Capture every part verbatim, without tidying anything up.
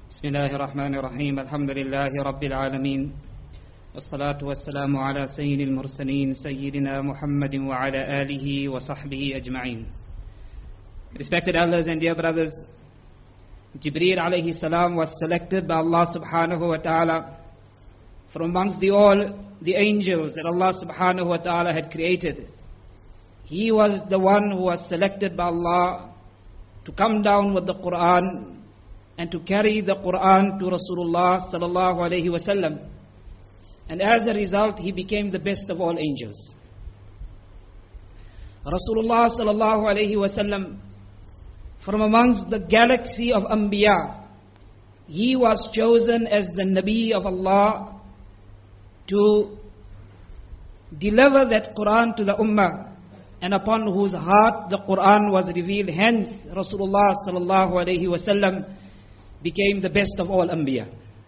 بسم الله الرحمن الرحيم الحمد لله رب العالمين والصلاة والسلام على سيد المرسلين سيدنا محمد وعلى آله وصحبه أجمعين. Respected elders and dear brothers, Jibreel alayhi salam was selected by Allah subhanahu wa ta'ala from amongst the all the angels that Allah subhanahu wa ta'ala had created. He was the one who was selected by Allah to come down with the Quran and to carry the Quran to Rasulullah sallallahu alayhi wasallam. And as a result, he became the best of all angels. Rasulullah sallallahu alayhi wasallam, from amongst the galaxy of Anbiya, he was chosen as the Nabi of Allah to deliver that Quran to the Ummah, and upon whose heart the Quran was revealed. Hence, Rasulullah sallallahu alayhi wasallam became the best of all Anbiya.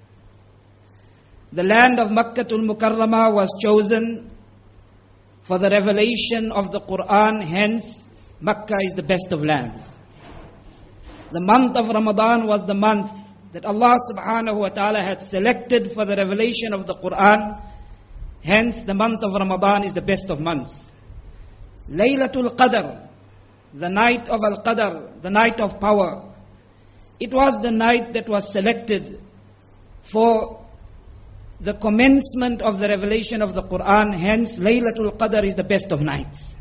The land of Makkatul Mukarramah was chosen for the revelation of the Quran. Hence, Makkah is the best of lands. The month of Ramadan was the month that Allah subhanahu wa ta'ala had selected for the revelation of the Quran. Hence, the month of Ramadan is the best of months. Laylatul Qadr, the night of Al-Qadr, the night of power. It was the night that was selected for the commencement of the revelation of the Quran. Hence, Laylatul Qadr is the best of nights.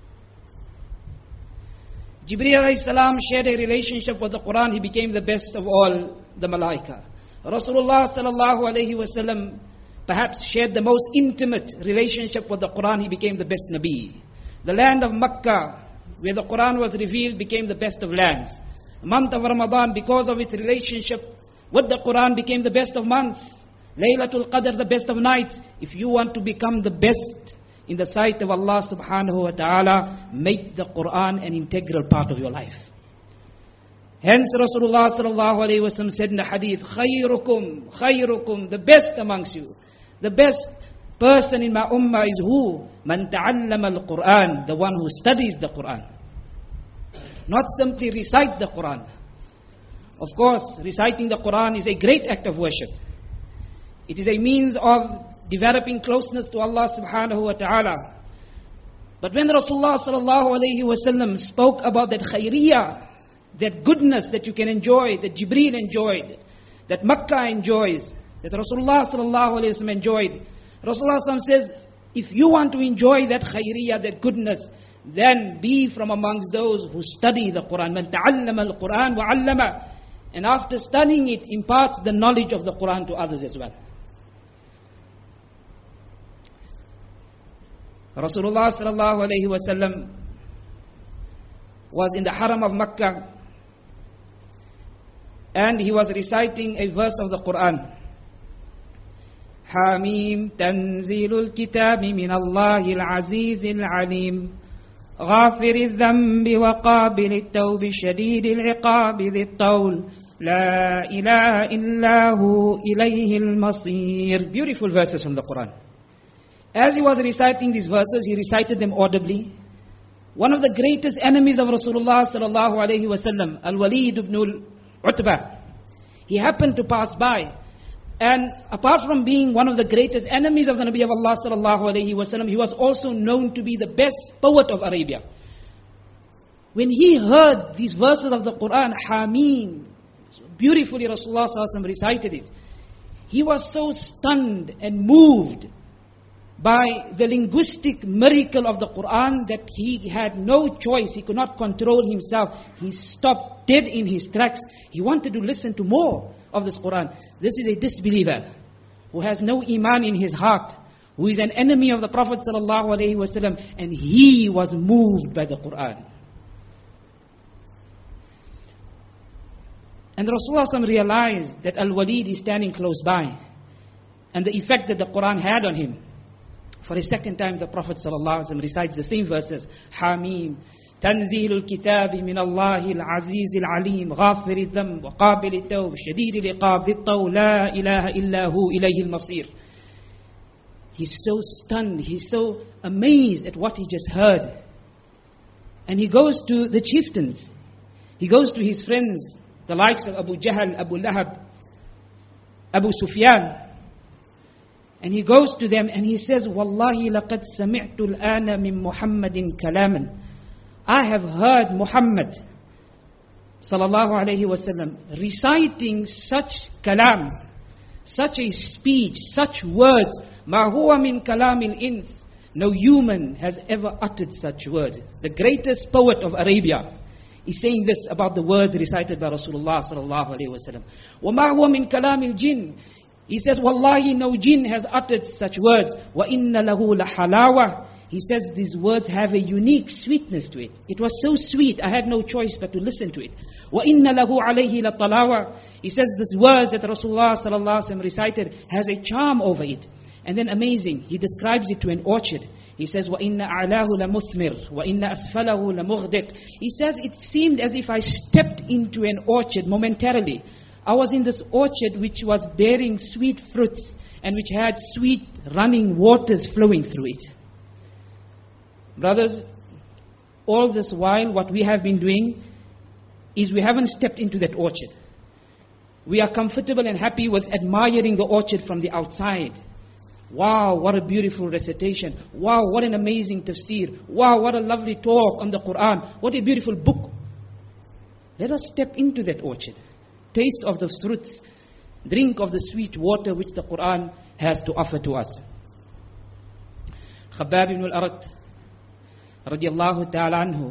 Jibreel alayhi salam shared a relationship with the Quran. He became the best of all the Malaika. Rasulullah sallallahu alayhi wasallam perhaps shared the most intimate relationship with the Quran. He became the best Nabi. The land of Makkah, where the Quran was revealed, became the best of lands. The month of Ramadan, because of its relationship with the Quran, became the best of months. Laylatul Qadr, the best of nights. If you want to become the best in the sight of Allah subhanahu wa ta'ala, make the Quran an integral part of your life. Hence Rasulullah sallallahu alayhi wa sallam said in the hadith, khayrukum, khayrukum, the best amongst you, the best person in my ummah is who? Man ta'allama al-Quran, the one who studies the Quran. Not simply recite the Quran. Of course, reciting the Quran is a great act of worship. It is a means of developing closeness to Allah subhanahu wa ta'ala. But when Rasulullah sallallahu alayhi wa sallam spoke about that khayriyah, that goodness that you can enjoy, that Jibreel enjoyed, that Makkah enjoys, that Rasulullah sallallahu alayhi wa sallam enjoyed, Rasulullah sallallahu alayhi wa sallam says, if you want to enjoy that khayriyah, that goodness, then be from amongst those who study the Quran. Man ta'allama al-Quran wa 'allama. And after studying it, imparts the knowledge of the Quran to others as well. Rasulullah sallallahu alayhi wa sallam was in the Haram of Makkah, and he was reciting a verse of the Quran. Hamim tanzilul kitabi min Allahil azizil alim, ghafiril dhanbi wa qabilit tawbi shadidil iqabi dhit tawl, la ilaha illahu ilayhil masir. Beautiful verses from the Quran. As he was reciting these verses, he recited them audibly. One of the greatest enemies of Rasulullah sallallahu alayhi wa sallam, Al-Walid ibn al-Utbah, he happened to pass by. And apart from being one of the greatest enemies of the Nabi of Allah sallallahu alayhi wa sallam, he was also known to be the best poet of Arabia. When he heard these verses of the Quran, Hameen, beautifully Rasulullah sallallahu alayhi wa sallam recited it, he was so stunned and moved by the linguistic miracle of the Quran that he had no choice. He could not control himself. He stopped dead in his tracks. He wanted to listen to more of this Quran. This is a disbeliever who has no iman in his heart, who is an enemy of the Prophet sallallahu alaihi wasallam, and he was moved by the Quran. And Rasulullah sallallahu alaihi wasallam realized that Al-Walid is standing close by, and the effect that the Quran had on him. For a second time, the Prophet ﷺ recites the same verses. Hamim, Tanzilul Kitabi min Allahil Azizil Alim, Ghafiril Dhanb, wa Qabilit Tawb, Shadidil Iqab, Dhit Tawl, La ilaha illahu ilayhil masir. He's so stunned, he's so amazed at what he just heard. And he goes to the chieftains. He goes to his friends, the likes of Abu Jahl, Abu Lahab, Abu Sufyan. And he goes to them and he says, Wallahi laqad sami'tu al-ana min Muhammadin kalaman. I have heard Muhammad sallallahu alayhi wasallam reciting such kalam, such a speech, such words. Ma huwa min kalamil ins. No human has ever uttered such words. The greatest poet of Arabia is saying this about the words recited by Rasulullah sallallahu alayhi wasallam. Wa ma huwa min kalamil jinn. He says, Wallahi, no jinn has uttered such words. Wa inna lahu la halawa. He says these words have a unique sweetness to it. It was so sweet, I had no choice but to listen to it. Wa inna lahu alayhi la talawa. He says these words that Rasulullah sallallahu alaihi wasallam recited has a charm over it. And then amazing, he describes it to an orchard. He says, wa inna a'lahu la muthmir, wa inna asfalahu la mughdiq. He says it seemed as if I stepped into an orchard momentarily. I was in this orchard which was bearing sweet fruits and which had sweet running waters flowing through it. Brothers, all this while what we have been doing is we haven't stepped into that orchard. We are comfortable and happy with admiring the orchard from the outside. Wow, what a beautiful recitation. Wow, what an amazing tafsir. Wow, what a lovely talk on the Quran. What a beautiful book. Let us step into that orchard. Taste of the fruits. Drink of the sweet water which the Quran has to offer to us. Khabbab ibn al-Arat radiyallahu ta'ala anhu,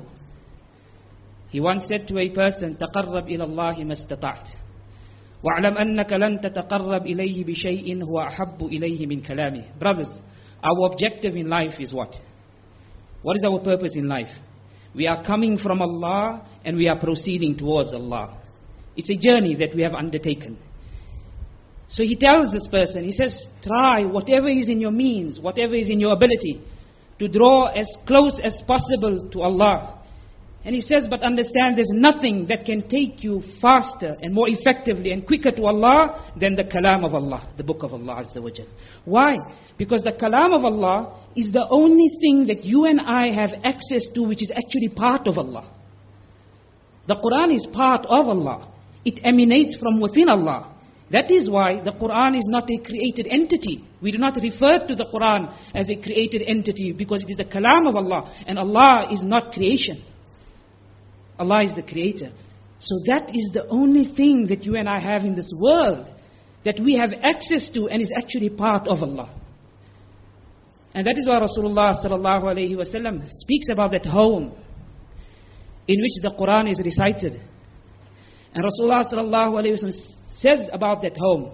he once said to a person, تَقَرَّبْ إِلَى اللَّهِ مَا اسْتَطَعْتَ وَاعْلَمْ أَنَّكَ لَن تَتَقَرَّبْ إِلَيْهِ بِشَيْءٍ هُوَ أَحَبُّ إِلَيْهِ مِنْ كَلَامِهِ. Brothers, our objective in life is what? What is our purpose in life? We are coming from Allah and we are proceeding towards Allah. It's a journey that we have undertaken. So he tells this person, he says, try whatever is in your means, whatever is in your ability, to draw as close as possible to Allah. And he says, but understand there's nothing that can take you faster and more effectively and quicker to Allah than the kalam of Allah, the book of Allah Azza wa Jal. Why? Because the kalam of Allah is the only thing that you and I have access to which is actually part of Allah. The Quran is part of Allah. It emanates from within Allah. That is why the Quran is not a created entity. We do not refer to the Quran as a created entity because it is the kalam of Allah. And Allah is not creation. Allah is the creator. So that is the only thing that you and I have in this world that we have access to and is actually part of Allah. And that is why Rasulullah sallallahu alayhi wa sallam speaks about that home in which the Quran is recited. And Rasulullah sallallahu alayhi wa sallam says about that home,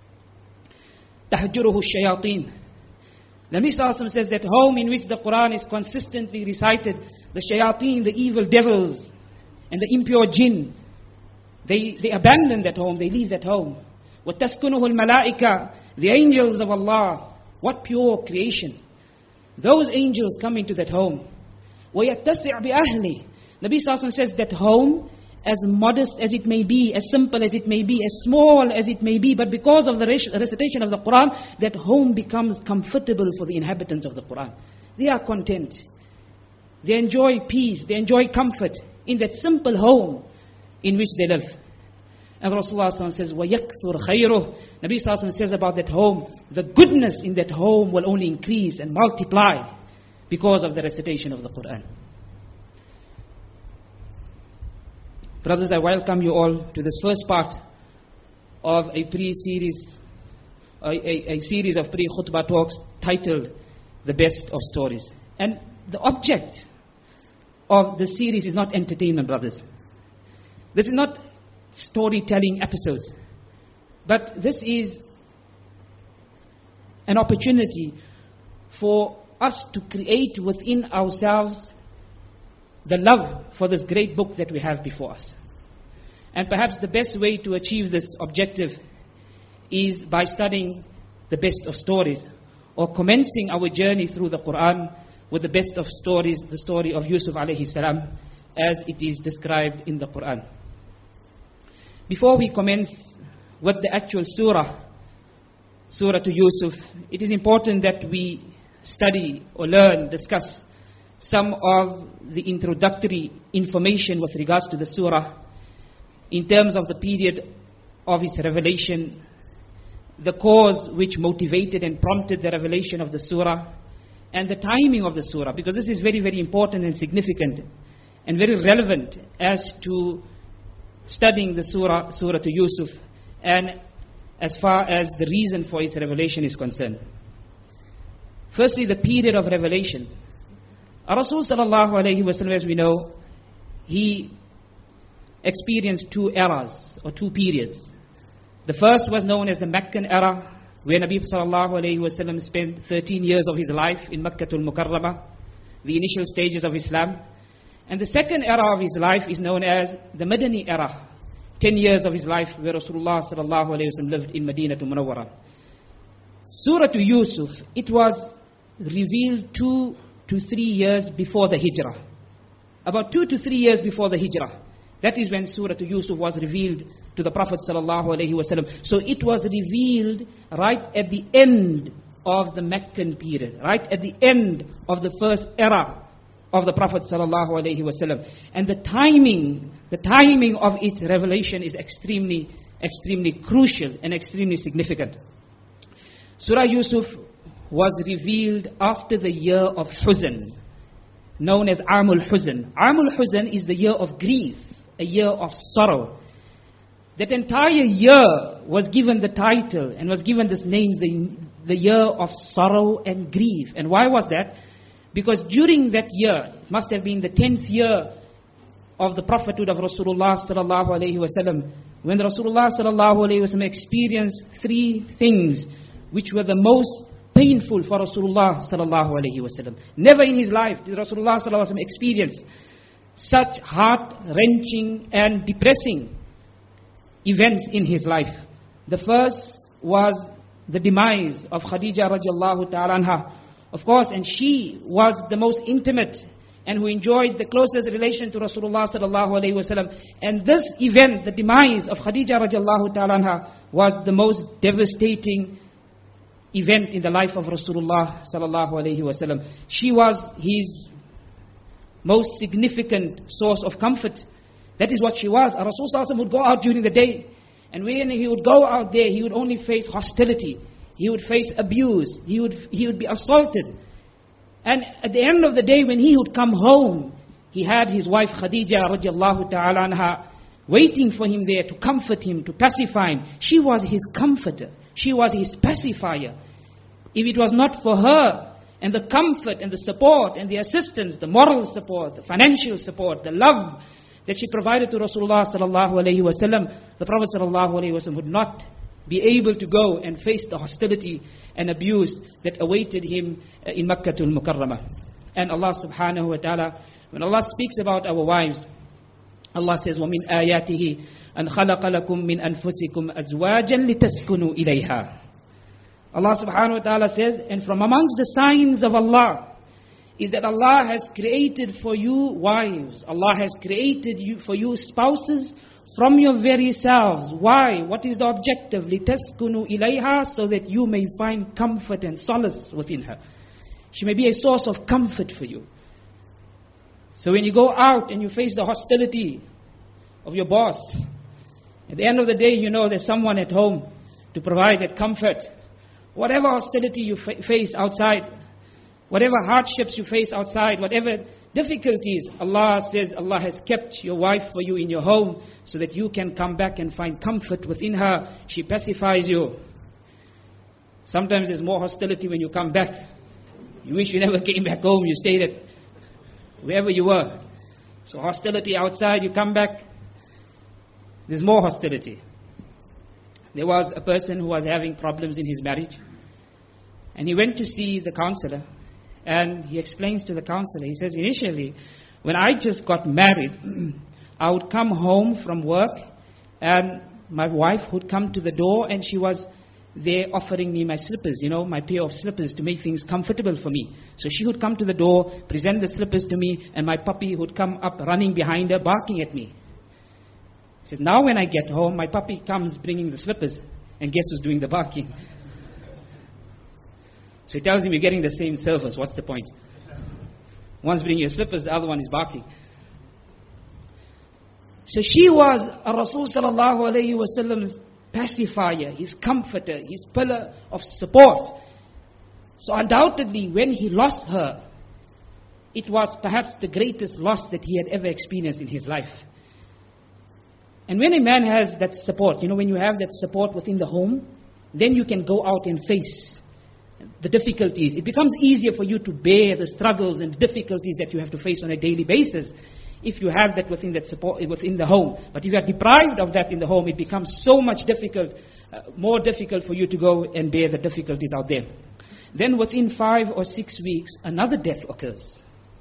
تَحْجُرُهُ الشَّيَاطِينَ. The Nabi sallallahu alayhi wa sallam says that home in which the Quran is consistently recited, the shayateen, the evil devils, and the impure jinn, they, they abandon that home, they leave that home. وَتَسْكُنُهُ الْمَلَائِكَةِ. The angels of Allah, what pure creation. Those angels come into that home. وَيَتَّسِعْ بِأَهْلِ. Nabi sallallahu alayhi wa sallam says that home, as modest as it may be, as simple as it may be, as small as it may be, but because of the recitation of the Quran, that home becomes comfortable for the inhabitants of the Quran. They are content. They enjoy peace, they enjoy comfort in that simple home in which they live. And Rasulullah sallallahu alaihi wasallam says, وَيَكْثُرْ خَيْرُهُ. Nabi sallallahu alaihi wasallam says about that home, the goodness in that home will only increase and multiply because of the recitation of the Quran. Brothers, I welcome you all to this first part of a pre-series, a, a, a series of pre-khutbah talks titled, The Best of Stories. And the object of the series is not entertainment, brothers. This is not storytelling episodes. But this is an opportunity for us to create within ourselves the love for this great book that we have before us. And perhaps the best way to achieve this objective is by studying the best of stories, or commencing our journey through the Quran with the best of stories, the story of Yusuf alayhi salam, as it is described in the Quran. Before we commence with the actual surah, Surah to Yusuf, it is important that we study or learn, discuss some of the introductory information with regards to the surah in terms of the period of its revelation, the cause which motivated and prompted the revelation of the surah, and the timing of the surah, because this is very, very important and significant and very relevant as to studying the surah, Surah to Yusuf, and as far as the reason for its revelation is concerned. Firstly, the period of revelation. Our Rasul sallallahu alayhi wa sallam, as we know, he experienced two eras or two periods. The first was known as the Meccan era, where Nabi sallallahu alayhi wa sallam spent thirteen years of his life in Makkatul Mukarramah, the initial stages of Islam. And the second era of his life is known as the Madani era, ten years of his life where Rasulullah sallallahu alayhi wa sallam lived in Madinatul Munawwarah. Surah to Yusuf, it was revealed two to three years before the Hijrah. About two to three years before the Hijrah. That is when Surah to Yusuf was revealed to the Prophet sallallahu alaihi wasallam. So it was revealed right at the end of the Meccan period, right at the end of the first era of the Prophet sallallahu alaihi wasallam. And the timing, the timing of its revelation is extremely, extremely crucial and extremely significant. Surah Yusuf was revealed after the year of Huzn, known as Amul Huzn. Amul Huzn is the year of grief, a year of sorrow. That entire year was given the title and was given this name, the, the year of sorrow and grief. And why was that? Because during that year, it must have been the tenth year of the prophethood of Rasulullah sallallahu alaihi wasallam, when Rasulullah sallallahu alaihi wasallam experienced three things which were the most painful for Rasulullah sallallahu alaihi wasallam. Never in his life did Rasulullah sallallahu alaihi wasallam experience such heart-wrenching and depressing events in his life. The first was the demise of Khadija radiallahu ta'ala anha. Of course, and she was the most intimate and who enjoyed the closest relation to Rasulullah sallallahu alaihi wasallam. And this event, the demise of Khadija radiallahu ta'ala anha, was the most devastating event in the life of Rasulullah sallallahu alaihi wasallam. She was his most significant source of comfort. That is what she was. A Rasul sallallahu alaihi wasallam would go out during the day, and when he would go out there, he would only face hostility. He would face abuse. He would he would be assaulted. And at the end of the day, when he would come home, he had his wife Khadija radiallahu ta'ala anha waiting for him there to comfort him, to pacify him. She was his comforter. She was his pacifier. If it was not for her and the comfort and the support and the assistance, the moral support, the financial support, the love that she provided to Rasulullah sallallahu alaihi wasallam, the Prophet sallallahu alaihi wasallam would not be able to go and face the hostility and abuse that awaited him in Makkatul Mukarramah. And Allah subhanahu wa ta'ala, when Allah speaks about our wives, Allah says, وَمِنْ آيَاتِهِ أَنْ خَلَقَ لَكُم مِّنْ أَنفُسِكُمْ أَزْوَاجًا لِتَسْكُنُوا إِلَيْهَا. Allah subhanahu wa ta'ala says, and from amongst the signs of Allah is that Allah has created for you wives. Allah has created you for you spouses from your very selves. Why? What is the objective? لِتَسْكُنُوا إِلَيْهَا, so that you may find comfort and solace within her. She may be a source of comfort for you. So when you go out and you face the hostility of your boss, at the end of the day, you know there's someone at home to provide that comfort. Whatever hostility you fa- face outside, whatever hardships you face outside, whatever difficulties, Allah says Allah has kept your wife for you in your home so that you can come back and find comfort within her. She pacifies you. Sometimes there's more hostility when you come back. You wish you never came back home. You stayed at wherever you were. So hostility outside, you come back, there's more hostility. There was a person who was having problems in his marriage, and he went to see the counselor, and he explains to the counselor, he says, initially, when I just got married, I would come home from work, and my wife would come to the door, and she was there offering me my slippers, you know, my pair of slippers to make things comfortable for me. So she would come to the door, present the slippers to me, and my puppy would come up running behind her, barking at me. He says, now when I get home, my puppy comes bringing the slippers, and guess who's doing the barking? So he tells him, you're getting the same service, what's the point? One's bringing your slippers, the other one is barking. So she was a Rasul sallallahu alayhi wa sallam's pacifier, his comforter, his pillar of support. So undoubtedly, when he lost her, it was perhaps the greatest loss that he had ever experienced in his life. And when a man has that support, you know, when you have that support within the home, then you can go out and face the difficulties. It becomes easier for you to bear the struggles and difficulties that you have to face on a daily basis if you have that within that support within the home. But if you are deprived of that in the home, it becomes so much difficult, uh, more difficult for you to go and bear the difficulties out there. Then within five or six weeks, another death occurs.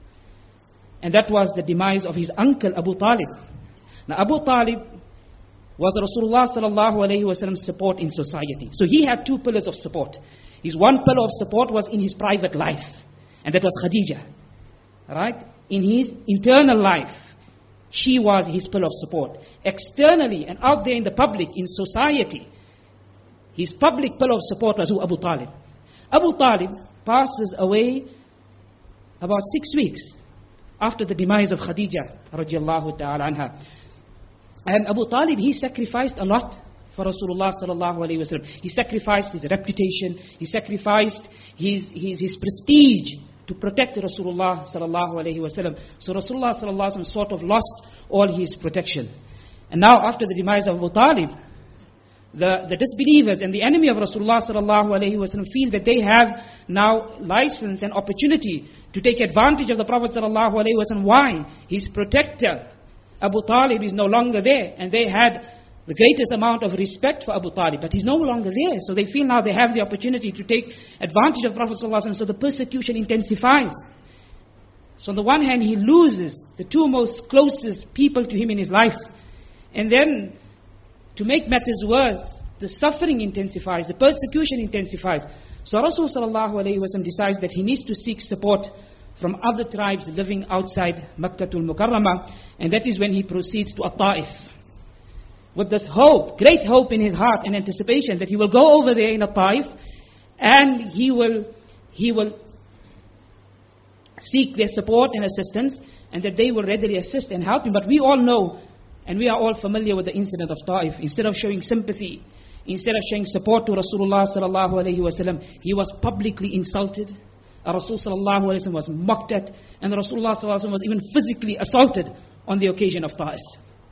And that was the demise of his uncle Abu Talib. Now Abu Talib was Rasulullah sallallahu alayhi wa sallam's support in society. So he had two pillars of support. His one pillar of support was in his private life, and that was Khadija. Right? In his internal life, she was his pillar of support. Externally and out there in the public, in society, his public pillar of support was who? Abu Talib. Abu Talib passes away about six weeks after the demise of Khadija radiallahu ta'ala anha. And Abu Talib, he sacrificed a lot for Rasulullah sallallahu alayhi wa sallam. He sacrificed his reputation, he sacrificed his, his, his prestige to protect Rasulullah sallallahu alayhi wa sallam. So Rasulullah sallallahu alayhi wa sallam sort of lost all his protection. And now after the demise of Abu Talib, the, the disbelievers and the enemy of Rasulullah sallallahu alayhi wa sallam feel that they have now license and opportunity to take advantage of the Prophet sallallahu alayhi wa sallam. Why? His protector, Abu Talib, is no longer there. And they had the greatest amount of respect for Abu Talib, but he's no longer there. So they feel now they have the opportunity to take advantage of Prophet sallallahu alaihi wasallam. So the persecution intensifies. So on the one hand, he loses the two most closest people to him in his life. And then, to make matters worse, the suffering intensifies, the persecution intensifies. So Rasul sallallahu alaihi wasallam decides that he needs to seek support from other tribes living outside Makkatul Mukarramah. And that is when he proceeds to At-Ta'if, with this hope, great hope in his heart and anticipation that he will go over there in At-Ta'if and he will, he will seek their support and assistance, and that they will readily assist and help him. But we all know, and we are all familiar with the incident of Ta'if. Instead of showing sympathy, instead of showing support to Rasulullah sallallahu alayhi wa sallam, he was publicly insulted. Rasul sallallahu alayhi wa sallam was mocked at, and Rasulullah sallallahu alayhi wa sallam was even physically assaulted on the occasion of Ta'if.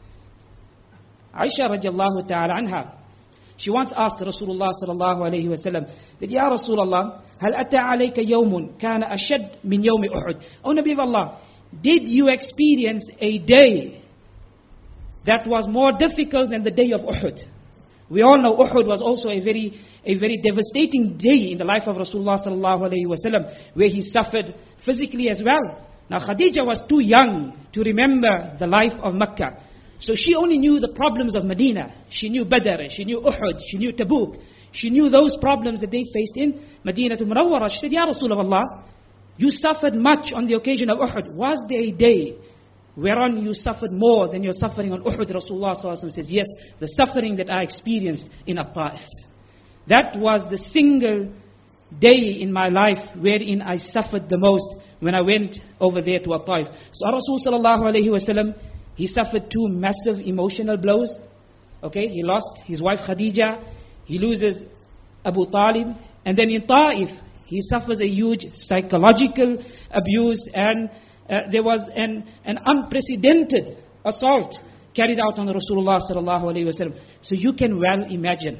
Aisha radiallahu ta'ala anha, she once asked Rasulullah sallallahu alayhi wa sallam that, Ya Rasulullah, hal ata alayka yawmun kana ashad min yawmi Uhud. O Nabi of Allah, did you experience a day that was more difficult than the day of Uhud? We all know Uhud was also a very, a very devastating day in the life of Rasulullah sallallahu alayhi wa sallam, where he suffered physically as well. Now Khadija was too young to remember the life of Makkah. So she only knew the problems of Medina. She knew Badr, she knew Uhud, she knew Tabuk. She knew those problems that they faced in Medina to Munawwara. She said, Ya Rasulullah, you suffered much on the occasion of Uhud. Was there a day whereon you suffered more than your suffering on Uhud? Rasulullah sallallahu alaihi wasallam says, yes, the suffering that I experienced in At-Ta'if. That was the single day in my life wherein I suffered the most, when I went over there to At-Ta'if. So Rasul sallallahu alayhi wa sallam, he suffered two massive emotional blows. Okay, he lost his wife Khadija, he loses Abu Talib, and then in Ta'if, he suffers a huge psychological abuse, and uh, there was an, an unprecedented assault carried out on Rasulullah sallallahu alayhi wa sallam. So you can well imagine,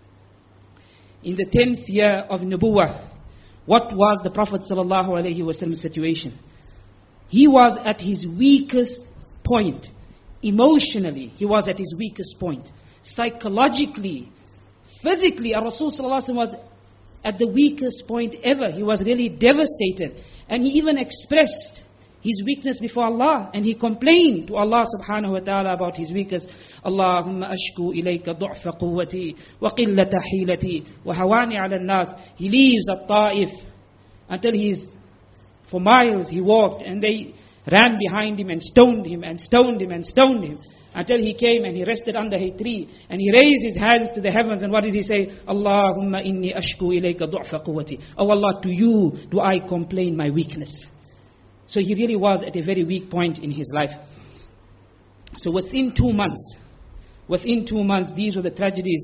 in the tenth year of Nubuwah, what was the Prophet sallallahu alayhi wa sallam's situation? He was at his weakest point. Emotionally, he was at his weakest point. Psychologically, physically, our Rasul sallallahu alaihi wasallam was at the weakest point ever. He was really devastated. And he even expressed his weakness before Allah. And he complained to Allah subhanahu wa ta'ala about his weakness. Allahumma ashku ilayka du'fa quwwati wa qillata hilati wa hawani ala nas. He leaves At-Ta'if until he's, for miles he walked, and they ran behind him and stoned him and stoned him and stoned him, until he came and he rested under a tree, and he raised his hands to the heavens, and what did he say? Allahumma inni ashku ilayka du'fa quwwati. Oh Allah, to you do I complain my weakness. So he really was at a very weak point in his life. So within two months, within two months, these were the tragedies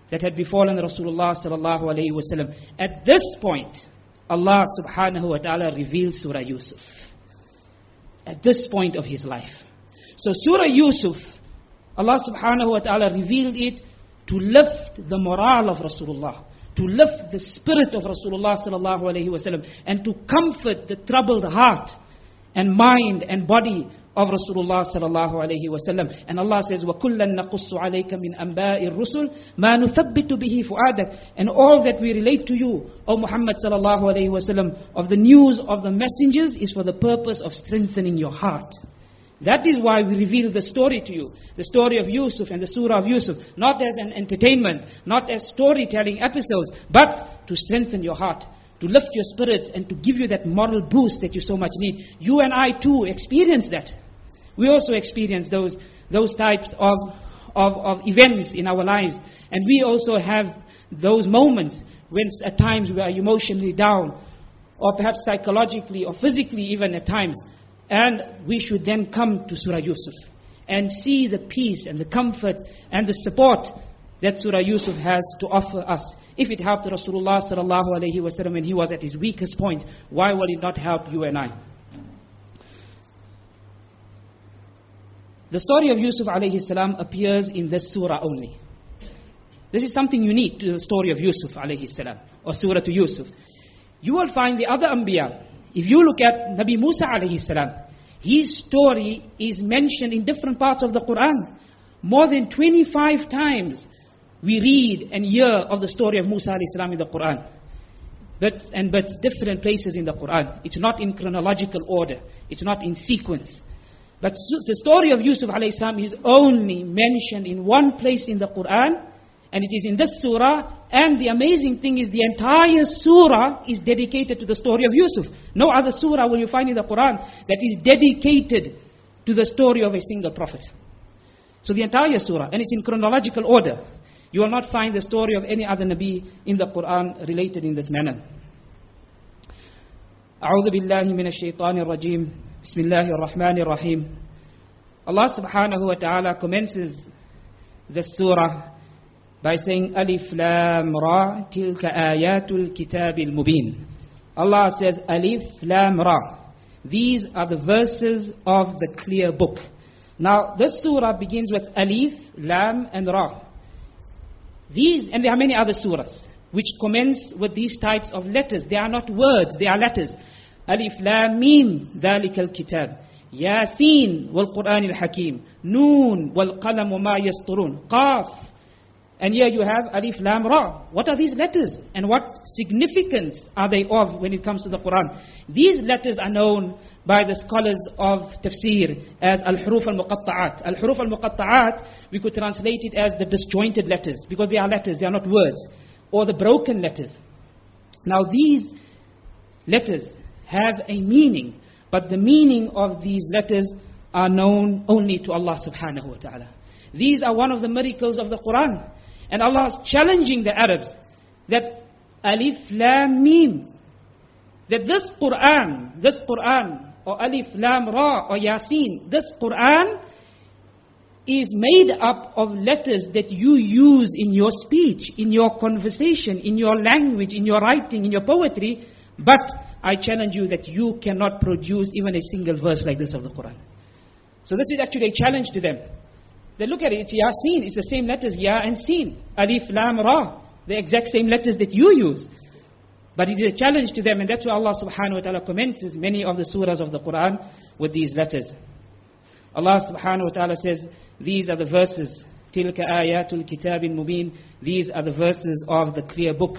that had befallen Rasulullah sallallahu alayhi wasallam. At this point, Allah subhanahu wa ta'ala reveals Surah Yusuf. At this point of his life. So Surah Yusuf, Allah subhanahu wa ta'ala revealed it to lift the morale of Rasulullah, to lift the spirit of Rasulullah sallallahu alayhi wasallam, and to comfort the troubled heart and mind and body of Rasulullah sallallahu alayhi wasallam. And Allah says, وَكُلًّا نَقُصُّ عَلَيْكَ مِنْ أَنْبَاءِ الرُّسُلِ مَا نُثَبِّتُ بِهِ فُؤَادَكَ. And all that we relate to you, O Muhammad sallallahu alayhi wasallam, of the news of the messengers is for the purpose of strengthening your heart. That is why we reveal the story to you. The story of Yusuf and the surah of Yusuf. Not as an entertainment, not as storytelling episodes, but to strengthen your heart, to lift your spirits, and to give you that moral boost that you so much need. You and I too experience that. We also experience those those types of, of, of events in our lives. And we also have those moments when at times we are emotionally down, or perhaps psychologically or physically even at times. And we should then come to Surah Yusuf and see the peace and the comfort and the support that Surah Yusuf has to offer us. If it helped Rasulullah sallallahu alayhi wasallam when he was at his weakest point, why will it not help you and I? The story of Yusuf alayhi salam appears in this surah only. This is something unique to the story of Yusuf alayhi salam, or Surah to Yusuf. You will find the other Anbiya. If you look at Nabi Musa alayhi salam, his story is mentioned in different parts of the Quran. More than twenty-five times we read and hear of the story of Musa alayhi salam in the Quran. But, and but different places in the Quran. It's not in chronological order. It's not in sequence. But the story of Yusuf alayhi salam is only mentioned in one place in the Quran, and it is in this surah. And the amazing thing is the entire surah is dedicated to the story of Yusuf. No other surah will you find in the Quran that is dedicated to the story of a single prophet. So the entire surah, and it's in chronological order. You will not find the story of any other Nabi in the Quran related in this manner. أعوذ بالله من الشيطان الرجيم بسم الله الرحمن الرحيم. Allah subhanahu wa ta'ala commences the surah by saying, Alif Lam Ra tilka ayatul kitabil mubin. Allah says, Alif Lam Ra. These are the verses of the clear book. Now, this surah begins with Alif, Lam and Ra. These, and there are many other surahs, which commence with these types of letters. They are not words, they are letters. Alif Lam Mim, Dhalikal Kitab. Yasin, Wal Quran Al Hakim. Noon, Wal Qalam wa ma yasturun. Qaf. And here you have Alif Lam Ra. What are these letters? And what significance are they of when it comes to the Quran? These letters are known by the scholars of tafsir as Al-Huruf Al-Muqatta'at. Al-Huruf Al-Muqatta'at, we could translate it as the disjointed letters, because they are letters, they are not words. Or the broken letters. Now these letters have a meaning, but the meaning of these letters are known only to Allah subhanahu wa ta'ala. These are one of the miracles of the Quran. And Allah is challenging the Arabs that Alif Lam Mim, that this Quran, this Quran, or Alif Lam Ra, or Yasin, this Quran is made up of letters that you use in your speech, in your conversation, in your language, in your writing, in your poetry. But I challenge you that you cannot produce even a single verse like this of the Quran. So this is actually a challenge to them. They look at it, it's Yasin, it's the same letters, Ya and Sin. Alif, Lam, Ra, the exact same letters that you use. But it is a challenge to them, and that's why Allah subhanahu wa ta'ala commences many of the surahs of the Quran with these letters. Allah subhanahu wa ta'ala says, these are the verses, Tilka ayatul kitabil mubin, these are the verses of the clear book.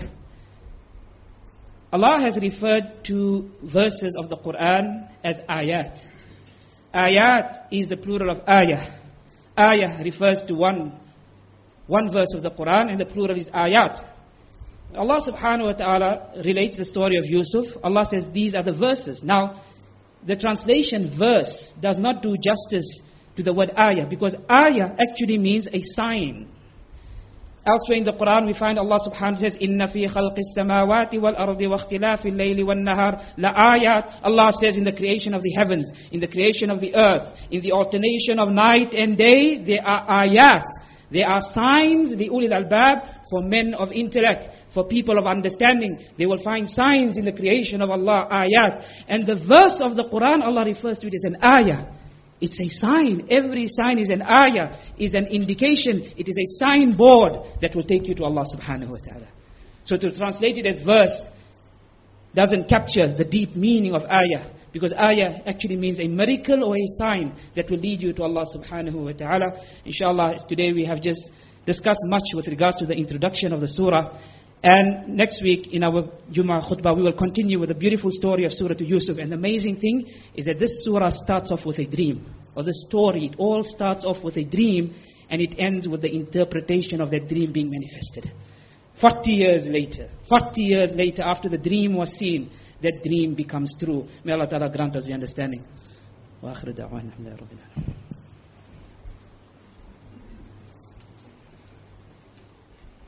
Allah has referred to verses of the Quran as ayat. Ayat is the plural of ayah. Ayah refers to one, one verse of the Quran, and the plural is ayat. Allah subhanahu wa ta'ala relates the story of Yusuf. Allah says these are the verses. Now, the translation verse does not do justice to the word ayah, because ayah actually means a sign. Elsewhere in the Quran we find Allah subhanahu wa ta'ala says, Inna fi khalqis samawati wal ardi wa ikhtilafi al-layli wan nahar la ayat. Allah says in the creation of the heavens, in the creation of the earth, in the alternation of night and day, there are ayat. There are signs, li'ulil albab, for men of intellect, for people of understanding. They will find signs in the creation of Allah, ayat. And the verse of the Quran, Allah refers to it as an ayah. It's a sign. Every sign is an ayah, is an indication. It is a signboard that will take you to Allah subhanahu wa ta'ala. So to translate it as verse doesn't capture the deep meaning of ayah. Because ayah actually means a miracle or a sign that will lead you to Allah subhanahu wa ta'ala. Inshallah, today we have just discussed much with regards to the introduction of the surah. And next week in our Jummah khutbah, we will continue with the beautiful story of Surah Yusuf. And the amazing thing is that this surah starts off with a dream. Or the story, it all starts off with a dream and it ends with the interpretation of that dream being manifested. Forty years later, forty years later after the dream was seen, that dream becomes true. May Allah Ta'ala grant us the understanding. Wa akhiru da'wana alhamdulillahi rabbil alamin.